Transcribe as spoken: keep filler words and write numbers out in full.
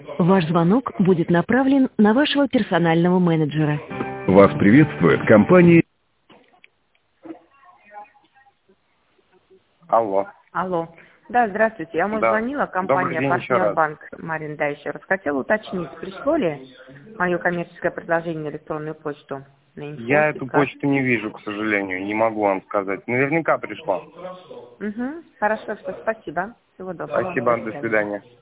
Ваш звонок будет направлен на вашего персонального менеджера. Вас приветствует компания... Алло. Алло. Да, здравствуйте. Я, может, Да. звонила, компания Добрый день еще раз. «Партнербанк» Марин, да, еще раз. Хотела уточнить, пришло ли мое коммерческое предложение на электронную почту? На инфо, Я эту как? почту не вижу, к сожалению, не могу вам сказать. Наверняка пришла. Угу. Хорошо, что спасибо. Всего доброго. Спасибо, до свидания.